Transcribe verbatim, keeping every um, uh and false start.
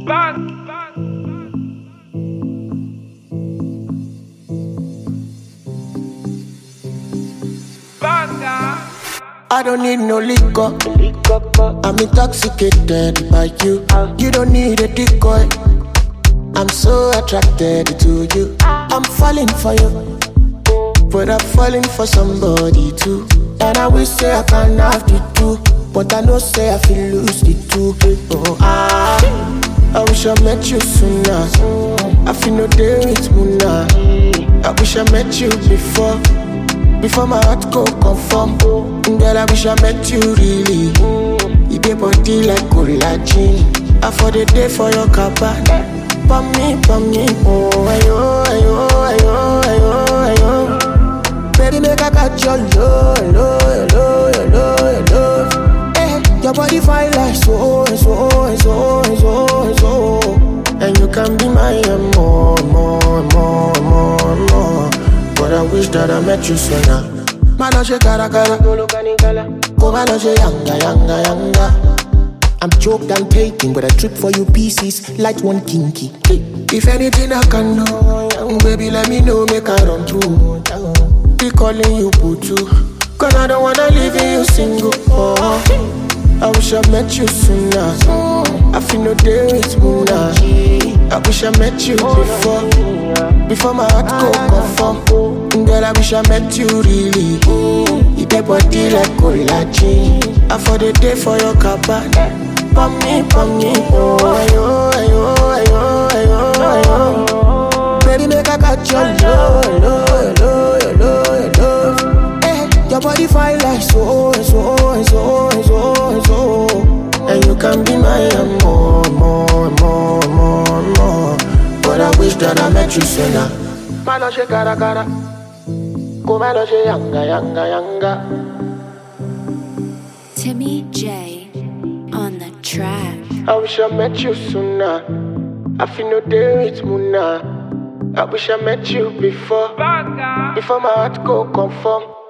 I don't need no liquor. I'm intoxicated by you. You don't need a decoy. I'm so attracted to you. I'm falling for you, but I'm falling for somebody too. And I wish say I can have the two, but I know say I feel lose the two. Oh, ah, I wish I met you sooner. I feel no day with Muna. I wish I met you before, before my heart go conform. Girl, I wish I met you really. You dey body like collagen. I for the day for your cabana. Pa me, pa me, oh ayo, ayo, ayo, ayo, ayo. Baby, make I catch your love, love, love, love, love. Eh, your body fine like so, so, so, so, so. And you can be my more, more, more, more, more. But I wish that I met you sooner. Manoche cara cara, go manoche yanga yanga yanga. I'm choked and taking, but I trip for you pieces like one kinky. If anything I can know, baby let me know, make I run through. Be calling you Putu, cause I don't wanna leave you single. Oh, I wish I met you sooner. I feel no day with Muna. I wish I met you before, before my heart go conform. Girl, I wish I met you really. You dey body like collagen. I for the day for your cabana. Pa me, pa me, oh ayo, ayo, ayo, ayo, ayo. Baby, make I catch your love, love, love, love, love. Eh, your body fine like so, so, so, so, so. And you can be my more, more, more, more, more. But I wish that I met you sooner. Manoche cara cara, go manoche yanga yanga yanga. Timmy J on the track. I wish I met you sooner. I feel no day with Muna. I wish I met you before, before my heart go conform.